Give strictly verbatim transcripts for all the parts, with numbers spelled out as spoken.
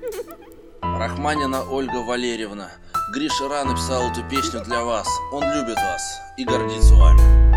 Рахманина Ольга Валерьевна. Гриша Ра написал эту песню для вас. Он любит вас и гордится вами.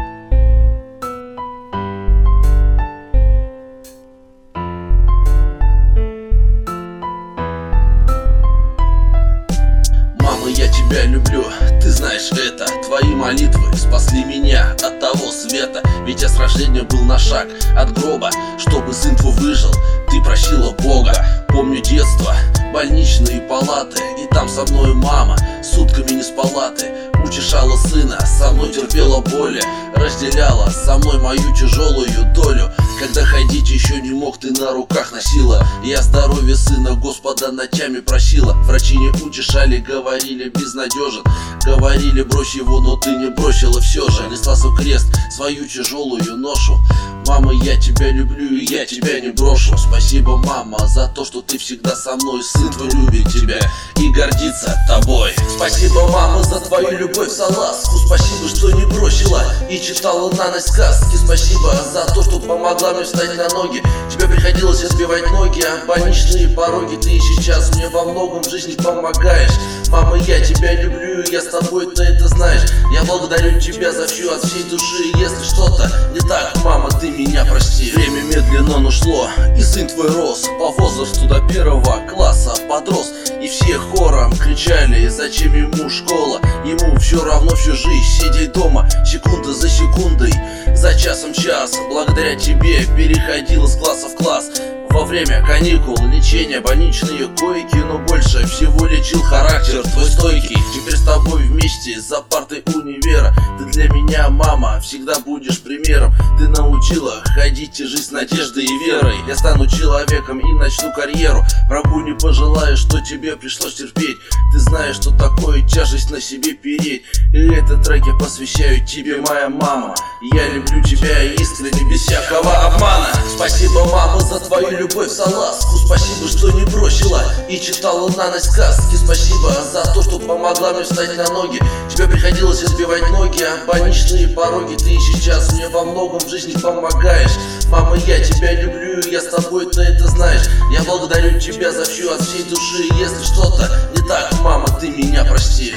Мама, я тебя люблю, ты знаешь это. Твои молитвы спасли меня от того света. Ведь я с рождения был на шаг от гроба. Чтобы сын твой выжил, ты просила Бога. Помню детство, больничные палаты, и там со мной мама сутками не спала ты. Утешала сына, со мной терпела боли, разделяла со мной мою тяжелую долю. Когда ходить еще не мог, ты на руках носила. Я здоровье сына Господа ночами просила. Врачи не утешали, говорили безнадежен. Говорили, брось его, но ты не бросила все же. Несла свой крест, свою тяжелую ношу. Мама, я тебя люблю и я тебя не брошу. Спасибо, мама, за то, что ты всегда со мной. Сын твой любит тебя и гордится тобой. Спасибо, мама, за твою любовь, за ласку. Спасибо, что не бросила и читала на ночь сказки. Спасибо за то, что помогла мне встать на ноги. Тебе приходилось избивать ноги, а больничные пороги. Ты и сейчас мне во многом в жизни помогаешь. Мама, я тебя люблю и я с тобой, ты это знаешь. Я благодарю тебя за все от всей души. Если что-то не так, мама, ты меня прости. Время медленно ушло, и сын твой рос. По возрасту до первого класса подрос. И все хором кричали, зачем ему школа. Ему все равно всю жизнь сидеть дома. Секунда за секундой, за часом час. Благодаря тебе переходил из класса в класс. Во время каникул лечения, больничные койки. Но больше всего лечил характер твой стойкий. Теперь с тобой вместе за партой универа. Ты для меня, мама, всегда будешь примером. Ты научила ходить и жить с надеждой и верой. Я стану человеком и начну карьеру. Врагу не пожелаю, что тебе пришлось терпеть. Ты знаешь, что такое тяжесть на себе переть. И этот трек я посвящаю тебе, моя мама. Я люблю тебя искренне, без всякого обмана. Спасибо, мама, за твою любовь, за ласку. Спасибо, что не бросила и читала на ночь сказки. Спасибо за то, что помогла мне встать на ноги. Тебе приходилось избивать ноги, а больничные пороги. Ты и сейчас мне во многом в жизни помогаешь. Мама, я тебя люблю и я с тобой, ты это знаешь. Я благодарю тебя за все от всей души. Если что-то не так, мама, ты меня прости.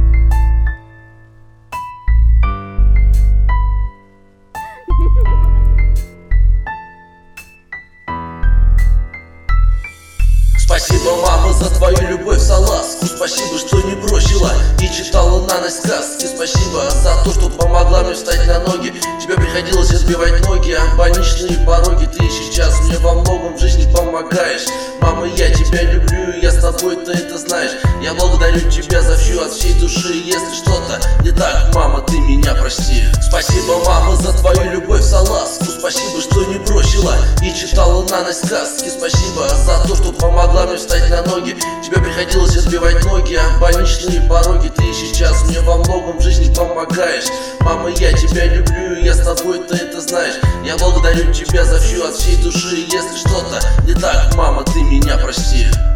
Спасибо, мама, за твою любовь, за ласку. Спасибо, что не бросила и читала на ночь сказки. Спасибо за то, что помогла мне встать на ноги. Тебе приходилось избивать ноги, а больничные пороги. Ты сейчас мне во многом в жизни помогаешь. Мама, я тебя люблю и я с тобой, ты это знаешь. Я благодарю тебя за все от всей души. Если что-то не так, мама, ты меня прости. Спасибо, мама, за твою любовь, за ласку. Спасибо, что не бросила и читала на ночь сказки. Спасибо за то, что помогла мне встать на ноги. Тебе приходилось избивать ноги, а больничные пороги. Ты сейчас мне во многом в жизни помогаешь. Мама, я тебя люблю и я с тобой, ты это знаешь. Я благодарю тебя за все от всей души. Если что-то не так, мама, ты меня прости.